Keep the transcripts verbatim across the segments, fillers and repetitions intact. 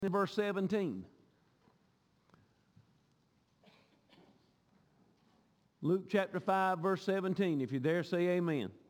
in verse seventeen. Luke chapter five, verse seventeen. If you're there, say amen. Amen.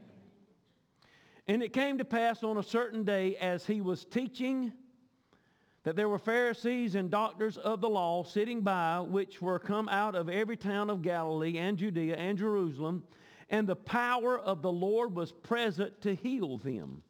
And it came to pass on a certain day as he was teaching that there were Pharisees and doctors of the law sitting by, which were come out of every town of Galilee and Judea and Jerusalem, and the power of the Lord was present to heal them.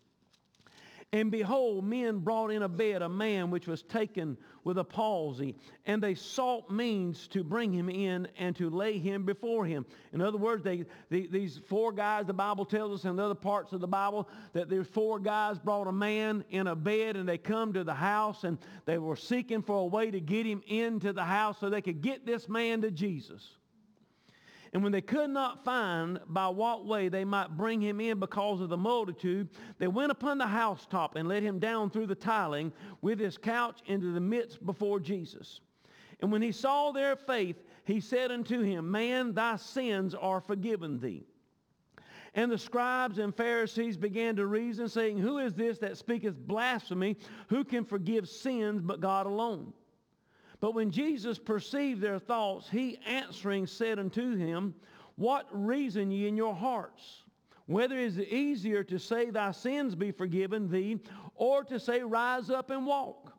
And behold, men brought in a bed a man which was taken with a palsy, and they sought means to bring him in and to lay him before him. In other words, they, the, these four guys, the Bible tells us in other parts of the Bible, that there's four guys brought a man in a bed, and they come to the house, and they were seeking for a way to get him into the house so they could get this man to Jesus. And when they could not find by what way they might bring him in because of the multitude, they went upon the housetop and let him down through the tiling with his couch into the midst before Jesus. And when he saw their faith, he said unto him, Man, thy sins are forgiven thee. And the scribes and Pharisees began to reason, saying, Who is this that speaketh blasphemy? Who can forgive sins but God alone? But when Jesus perceived their thoughts, he answering said unto him, What reason ye in your hearts? Whether is it easier to say, Thy sins be forgiven thee, or to say, Rise up and walk?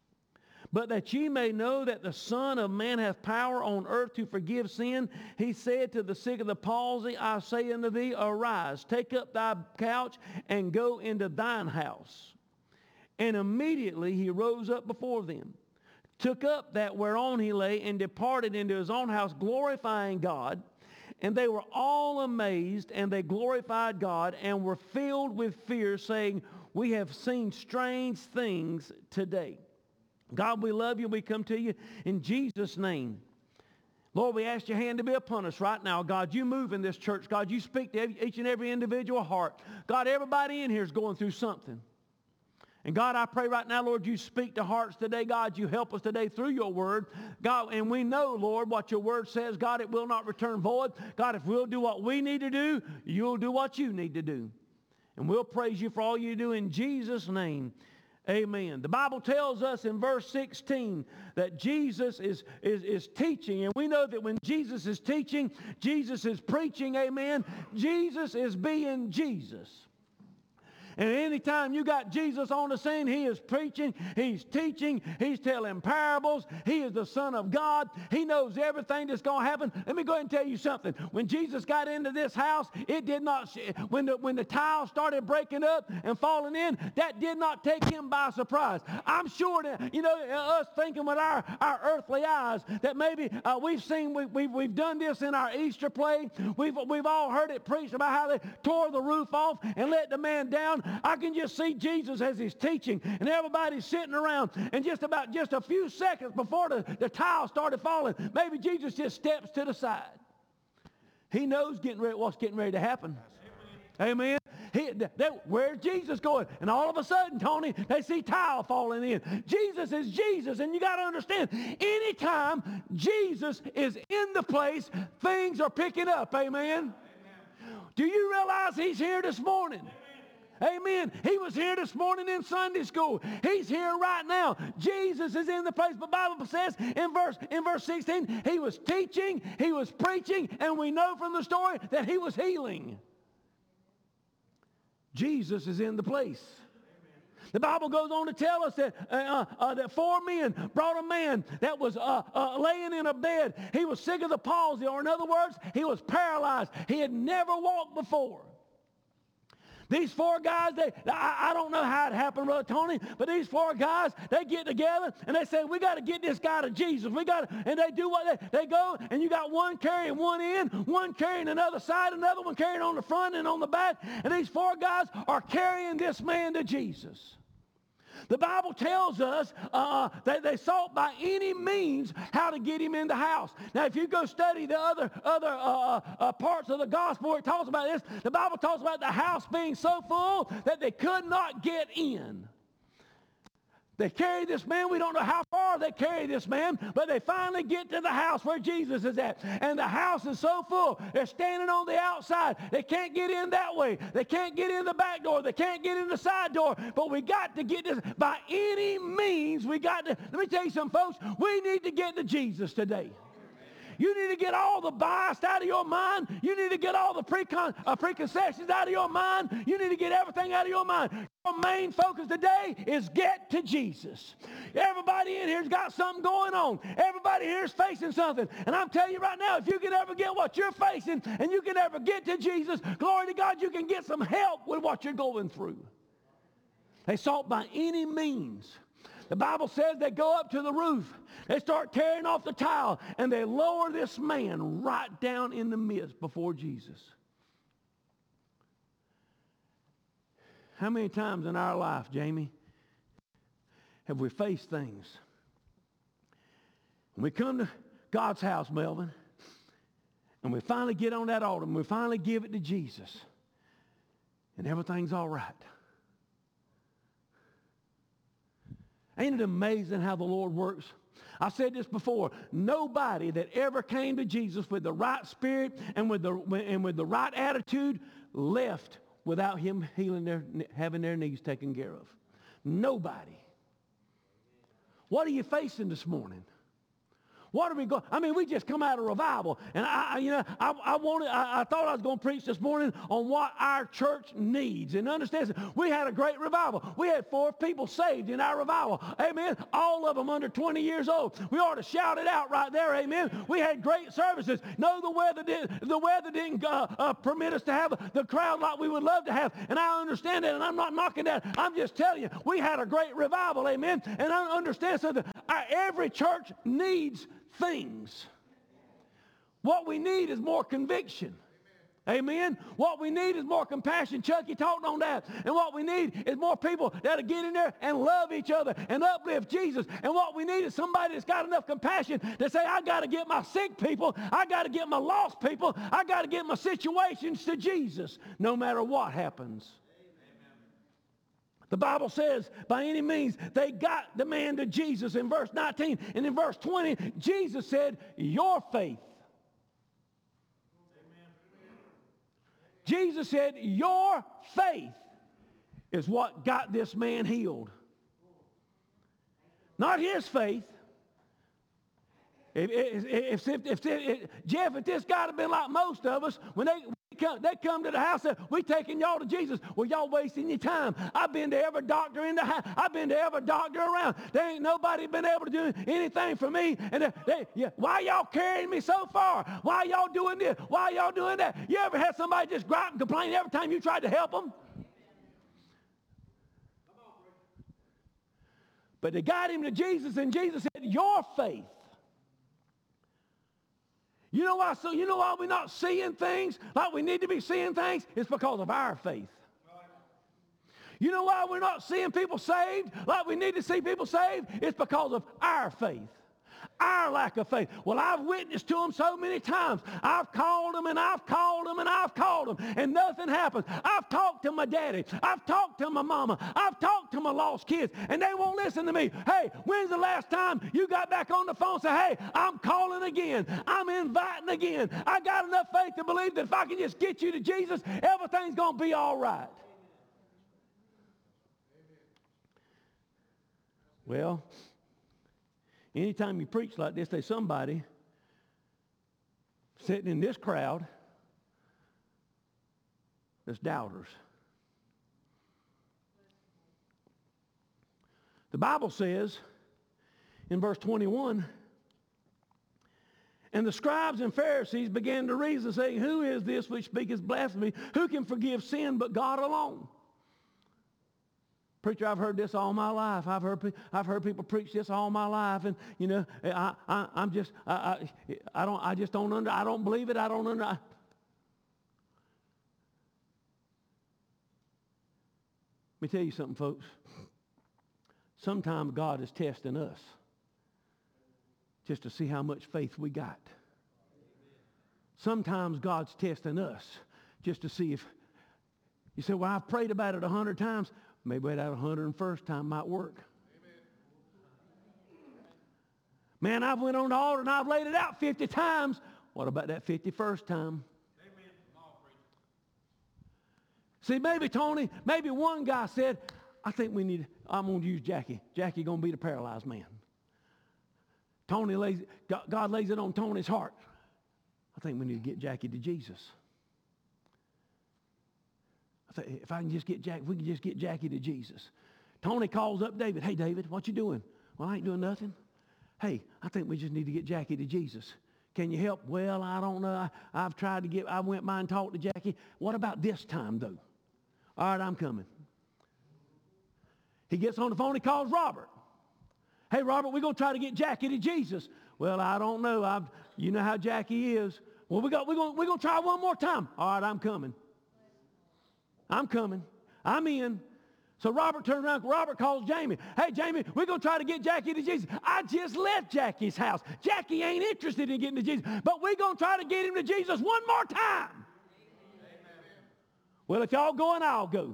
But that ye may know that the Son of Man hath power on earth to forgive sin, he said to the sick of the palsy, I say unto thee, Arise, take up thy couch, and go into thine house. And immediately he rose up before them, took up that whereon he lay, and departed into his own house, glorifying God. And they were all amazed, and they glorified God, and were filled with fear, saying, We have seen strange things today. God, we love you. We come to you in Jesus' name. Lord, we ask your hand to be upon us right now. God, you move in this church. God, you speak to each and every individual heart. God, everybody in here is going through something. And God, I pray right now, Lord, you speak to hearts today. God, you help us today through your word. God, and we know, Lord, what your word says. God, it will not return void. God, if we'll do what we need to do, you'll do what you need to do. And we'll praise you for all you do in Jesus' name. Amen. The Bible tells us in verse sixteen that Jesus is, is, is teaching. And we know that when Jesus is teaching, Jesus is preaching. Amen. Jesus is being Jesus. And anytime you got Jesus on the scene, he is preaching, he's teaching, he's telling parables. He is the Son of God. He knows everything that's going to happen. Let me go ahead and tell you something. When Jesus got into this house, it did not, when the, when the tiles started breaking up and falling in, that did not take him by surprise. I'm sure that, you know, us thinking with our, our earthly eyes that maybe uh, we've seen, we, we've, we've done this in our Easter play. We've, we've all heard it preached about how they tore the roof off and let the man down. I can just see Jesus as he's teaching, and everybody's sitting around, and just about just a few seconds before the, the tile started falling, maybe Jesus just steps to the side. He knows getting ready, what's getting ready to happen. Amen. He, they, where's Jesus going? And all of a sudden, Tony, they see tile falling in. Jesus is Jesus, and you got to understand, anytime Jesus is in the place, things are picking up. Amen. Amen. Do you realize he's here this morning? Amen. He was here this morning in Sunday school. He's here right now. Jesus is in the place. But the Bible says in verse, in verse sixteen, he was teaching, he was preaching, and we know from the story that he was healing. Jesus is in the place. The Bible goes on to tell us that, uh, uh, that four men brought a man that was uh, uh, laying in a bed. He was sick of the palsy, or in other words, he was paralyzed. He had never walked before. These four guys, they, I, I don't know how it happened, Brother Tony, but these four guys, they get together and they say, we got to get this guy to Jesus. We got to, and they do what they, they go, and you got one carrying one end, one carrying another side, another one carrying on the front and on the back, and these four guys are carrying this man to Jesus. The Bible tells us uh, that they sought by any means how to get him in the house. Now, if you go study the other, other uh, uh, parts of the gospel where it talks about this, the Bible talks about the house being so full that they could not get in. They carry this man. We don't know how far they carry this man, but they finally get to the house where Jesus is at. And the house is so full. They're standing on the outside. They can't get in that way. They can't get in the back door. They can't get in the side door. But we got to get this. By any means, we got to. Let me tell you something, folks. We need to get to Jesus today. You need to get all the bias out of your mind. You need to get all the precon, uh, preconceptions out of your mind. You need to get everything out of your mind. Your main focus today is get to Jesus. Everybody in here's got something going on. Everybody here is facing something. And I'm telling you right now, if you can ever get what you're facing and you can ever get to Jesus, glory to God, you can get some help with what you're going through. They sought by any means. The Bible says they go up to the roof. They start tearing off the tile, and they lower this man right down in the midst before Jesus. How many times in our life, Jamie, have we faced things? And we come to God's house, Melvin, and we finally get on that altar, and we finally give it to Jesus, and everything's all right. Ain't it amazing how the Lord works? I said this before. Nobody that ever came to Jesus with the right spirit and with the and with the right attitude left without him healing their, having their needs taken care of. Nobody. What are you facing this morning? What are we going? I mean, we just come out of revival, and I, you know, I, I wanted, I, I thought I was going to preach this morning on what our church needs. And understand, we had a great revival. We had four people saved in our revival. Amen. All of them under twenty years old. We ought to shout it out right there. Amen. We had great services. No, the weather didn't. The weather didn't uh, uh, permit us to have the crowd like we would love to have. And I understand that, and I'm not knocking that. I'm just telling you, we had a great revival. Amen. And I understand something. Our, every church needs things. What we need is more conviction. Amen. What we need is more compassion. Chucky talked on that. And what we need is more people that'll get in there and love each other and uplift Jesus. And what we need is somebody that's got enough compassion to say, I got to get my sick people. I got to get my lost people. I got to get my situations to Jesus no matter what happens. The Bible says, by any means, they got the man to Jesus in verse nineteen. And in verse twenty, Jesus said, your faith. Amen. Jesus said, your faith is what got this man healed. Not his faith. If, if, if, if, if, Jeff, if this guy had been like most of us, when they... They come to the house and we taking y'all to Jesus. Well, y'all wasting your time. I've been to every doctor in the house. I've been to every doctor around. There ain't nobody been able to do anything for me. And they, they, yeah, why y'all carrying me so far? Why y'all doing this? Why y'all doing that? You ever had somebody just gripe and complain every time you tried to help them? But they got him to Jesus, and Jesus said, your faith. You know why? So you know why we're not seeing things like we need to be seeing things? It's because of our faith. You know why we're not seeing people saved like we need to see people saved? It's because of our faith. Our lack of faith. Well, I've witnessed to them so many times. I've called them and I've called them and I've called them and nothing happens. I've talked to my daddy. I've talked to my mama. I've talked to my lost kids and they won't listen to me. Hey, when's the last time you got back on the phone and said, hey, I'm calling again. I'm inviting again. I got enough faith to believe that if I can just get you to Jesus, everything's going to be all right. Well, anytime you preach like this, there's somebody sitting in this crowd that's doubters. The Bible says in verse twenty-one, and the scribes and Pharisees began to reason, saying, who is this which speaketh blasphemy? Who can forgive sin but God alone? Preacher, I've heard this all my life. I've heard I've heard people preach this all my life, and you know, I, I I'm just I, I I don't I just don't under I don't believe it. I don't under. I... Let me tell you something, folks. Sometimes God is testing us just to see how much faith we got. Sometimes God's testing us just to see if you say, well, I've prayed about it a hundred times. Maybe that one hundred first time might work. Amen. Man, I've went on the altar and I've laid it out fifty times. What about that fifty-first time? Amen. See, maybe Tony, maybe one guy said, I think we need, I'm going to use Jackie. Jackie going to be the paralyzed man. Tony lays, God lays it on Tony's heart. I think we need to get Jackie to Jesus. I think if I can just get Jackie, if we can just get Jackie to Jesus. Tony calls up David. Hey, David, what you doing? Well, I ain't doing nothing. Hey, I think we just need to get Jackie to Jesus. Can you help? Well, I don't know. I, I've tried to get, I went by and talked to Jackie. What about this time, though? All right, I'm coming. He gets on the phone. He calls Robert. Hey, Robert, we're going to try to get Jackie to Jesus. Well, I don't know. I've, you know how Jackie is. Well, we got, we're going we're going to try one more time. All right, I'm coming. I'm coming. I'm in. So Robert turns around. Robert calls Jamie. Hey, Jamie, we're going to try to get Jackie to Jesus. I just left Jackie's house. Jackie ain't interested in getting to Jesus, but we're going to try to get him to Jesus one more time. Amen. Well, if y'all going, I'll go.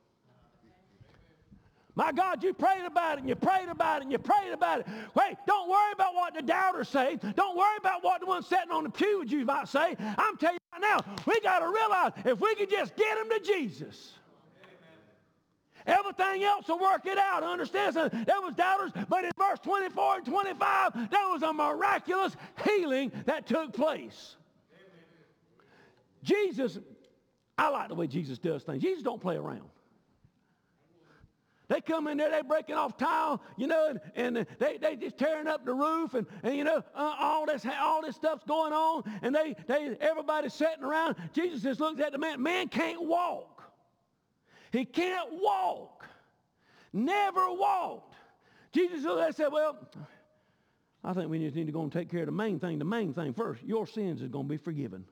My God, you prayed about it, and you prayed about it, and you prayed about it. Wait, don't worry about what the doubters say. Don't worry about what the one sitting on the pew with you might say. I'm telling you right now, we got to realize if we can just get them to Jesus, amen, everything else will work it out. Understand? So there was doubters, but in verse twenty-four and twenty-five, there was a miraculous healing that took place. Amen. Jesus, I like the way Jesus does things. Jesus don't play around. They come in there, they breaking off tile, you know, and, and they they just tearing up the roof, and, and you know, uh, all this all this stuff's going on, and they they everybody's sitting around. Jesus just looks at the man. Man can't walk. He can't walk. Never walked. Jesus looked and said, well, I think we just need to go and take care of the main thing. The main thing first, your sins is going to be forgiven.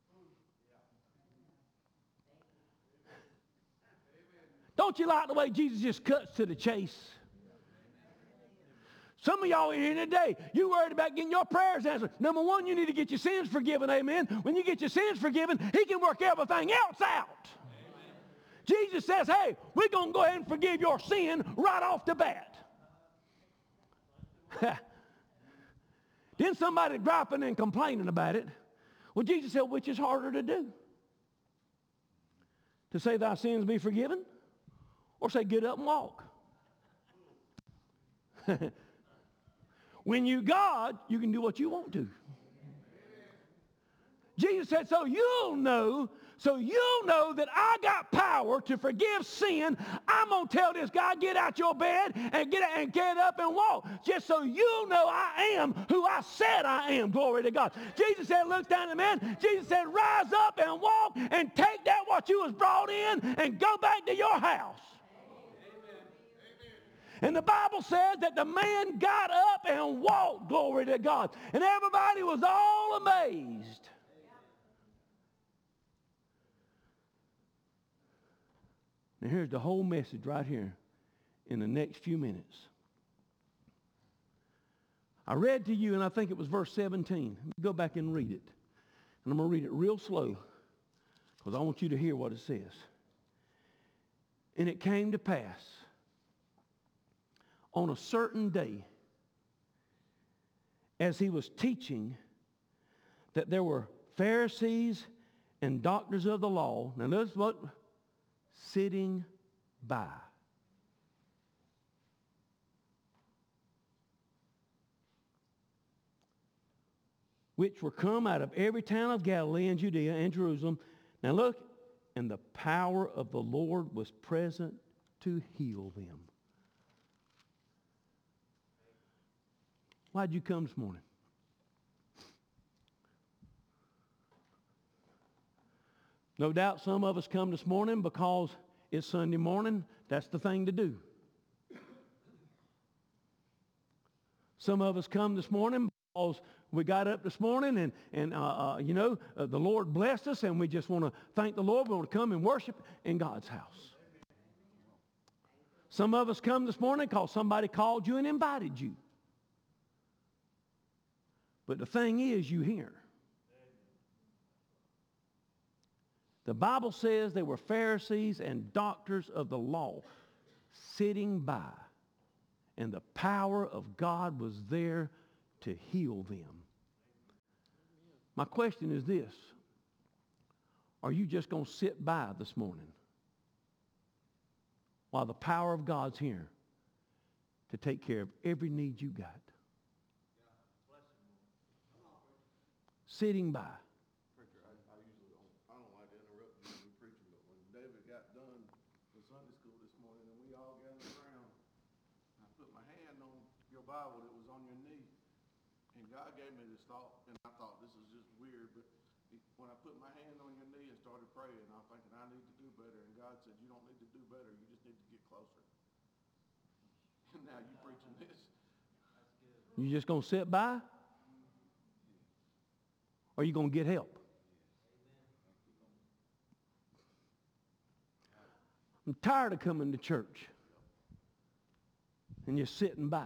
Don't you like the way Jesus just cuts to the chase? Some of y'all in here today, you worried about getting your prayers answered. Number one, you need to get your sins forgiven, amen. When you get your sins forgiven, he can work everything else out. Amen. Jesus says, hey, we're going to go ahead and forgive your sin right off the bat. Then somebody griping and complaining about it. Well, Jesus said, which is harder to do? To say thy sins be forgiven? Or say, get up and walk. When you God, you can do what you want to. Jesus said, so you'll know, so you'll know that I got power to forgive sin. I'm going to tell this guy, get out your bed and get and get up and walk. Just so you'll know I am who I said I am. Glory to God. Jesus said, look down at the man. Jesus said, rise up and walk and take that what you was brought in and go back to your house. And the Bible says that the man got up and walked, glory to God. And everybody was all amazed. Now here's the whole message right here in the next few minutes. I read to you, and I think it was verse seventeen. Go back and read it. And I'm going to read it real slow because I want you to hear what it says. And it came to pass on a certain day, as he was teaching, that there were Pharisees and doctors of the law. Now notice what? Sitting by. Which were come out of every town of Galilee and Judea and Jerusalem. Now look, and the power of the Lord was present to heal them. Why'd you come this morning? No doubt some of us come this morning because it's Sunday morning. That's the thing to do. Some of us come this morning because we got up this morning and, and uh, uh, you know, uh, the Lord blessed us and we just want to thank the Lord. We want to come and worship in God's house. Some of us come this morning because somebody called you and invited you. But the thing is, you hear. The Bible says they were Pharisees and doctors of the law sitting by. And the power of God was there to heal them. My question is this. Are you just going to sit by this morning while the power of God's here to take care of every need you got? Sitting by. Preacher, I, I usually don't, I don't like to interrupt you when you're preaching, but when David got done with Sunday school this morning and we all gathered around, I put my hand on your Bible that was on your knee, and God gave me this thought, and I thought this is just weird, but when I put my hand on your knee and started praying, I'm thinking I need to do better, and God said you don't need to do better, you just need to get closer. And now you preaching this. You just going to sit by? Or are you going to get help? I'm tired of coming to church and just sitting by.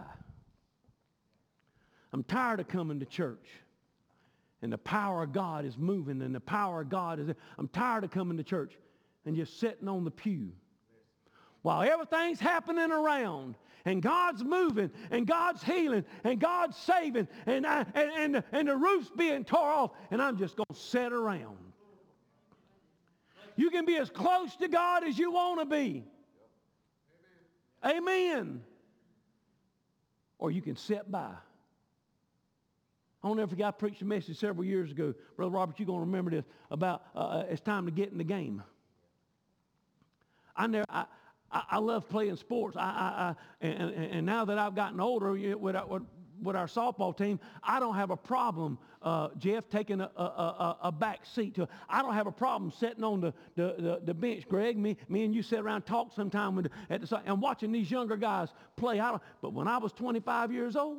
I'm tired of coming to church and the power of God is moving and the power of God is... I'm tired of coming to church and just sitting on the pew while everything's happening around and God's moving and God's healing and God's saving and, I, and, and, and the roof's being tore off and I'm just going to sit around. You can be as close to God as you want to be. Amen. Amen. Or you can sit by. I'll never forget, I preached a message several years ago. Brother Robert, you're going to remember this, about uh, it's time to get in the game. I never... I, I, I love playing sports. I, I, I, and, and now that I've gotten older with our, with our softball team, I don't have a problem, uh, Jeff, taking a, a, a, a back seat to it. I don't have a problem sitting on the, the, the, the bench. Greg, me, me and you sit around and talk sometime with, at the, and watching these younger guys play. I don't, but when I was twenty-five years old,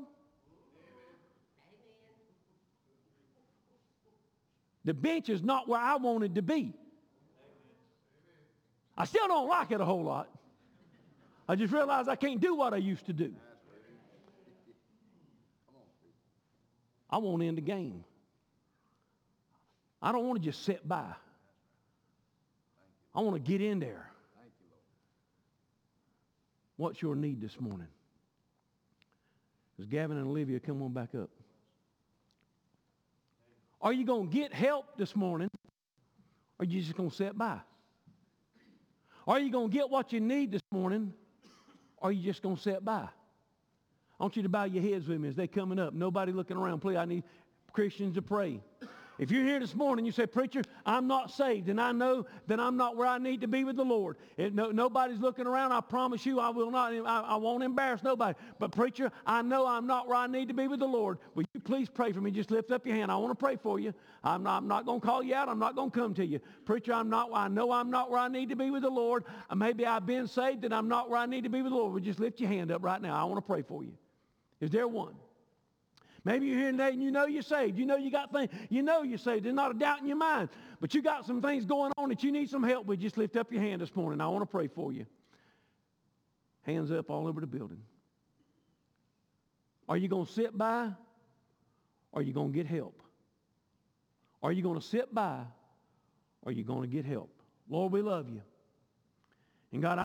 the bench is not where I wanted to be. I still don't like it a whole lot. I just realized I can't do what I used to do. I want to end the game. I don't want to just sit by. I want to get in there. What's your need this morning? Does Gavin and Olivia come on back up? Are you going to get help this morning? Or are you just going to sit by? Are you going to get what you need this morning? Or are you just going to sit by? I want you to bow your heads with me as they're coming up. Nobody looking around. Please, I need Christians to pray. If you're here this morning, you say, preacher, I'm not saved, and I know that I'm not where I need to be with the Lord. If no, nobody's looking around, I promise you I will not, I, I won't embarrass nobody. But preacher, I know I'm not where I need to be with the Lord. Will you please pray for me? Just lift up your hand. I want to pray for you. I'm not, I'm not going to call you out. I'm not going to come to you. Preacher, I'm not, I know I'm not where I need to be with the Lord. Maybe I've been saved and I'm not where I need to be with the Lord. Well, just lift your hand up right now. I want to pray for you. Is there one? Maybe you're here today and you know you're saved. You know you got things. You know you're saved. There's not a doubt in your mind. But you got some things going on that you need some help with. Just lift up your hand this morning. I want to pray for you. Hands up all over the building. Are you going to sit by? Or are you going to get help? Are you going to sit by? Or are you going to get help? Lord, we love you. And God, I